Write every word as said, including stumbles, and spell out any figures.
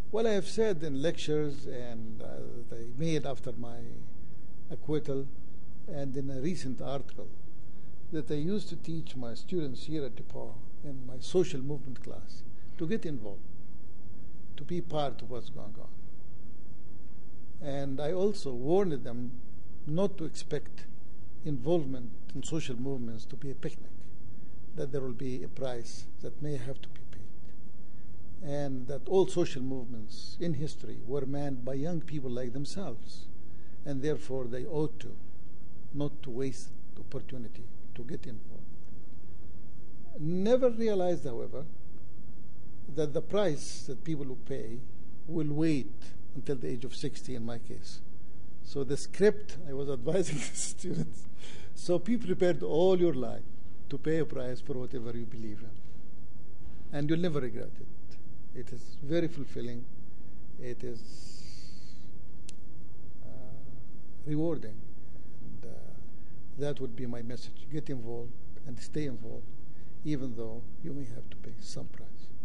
Well, I have said in lectures and uh, that I made after my acquittal and in a recent article that I used to teach my students here at DePaul in my social movement class to get involved, to be part of what's going on. And I also warned them not to expect involvement in social movements to be a picnic, that there will be a price that may have to be paid, and that all social movements in history were manned by young people like themselves, and therefore they ought to not to waste the opportunity to get involved. Never realized, however, that the price that people will pay will wait until the age of sixty in my case. So the script I was advising the students, so be prepared all your life to pay a price for whatever you believe in. And you'll never regret it. It is very fulfilling. It is uh, rewarding. And uh, that would be my message. Get involved and stay involved, even though you may have to pay some price.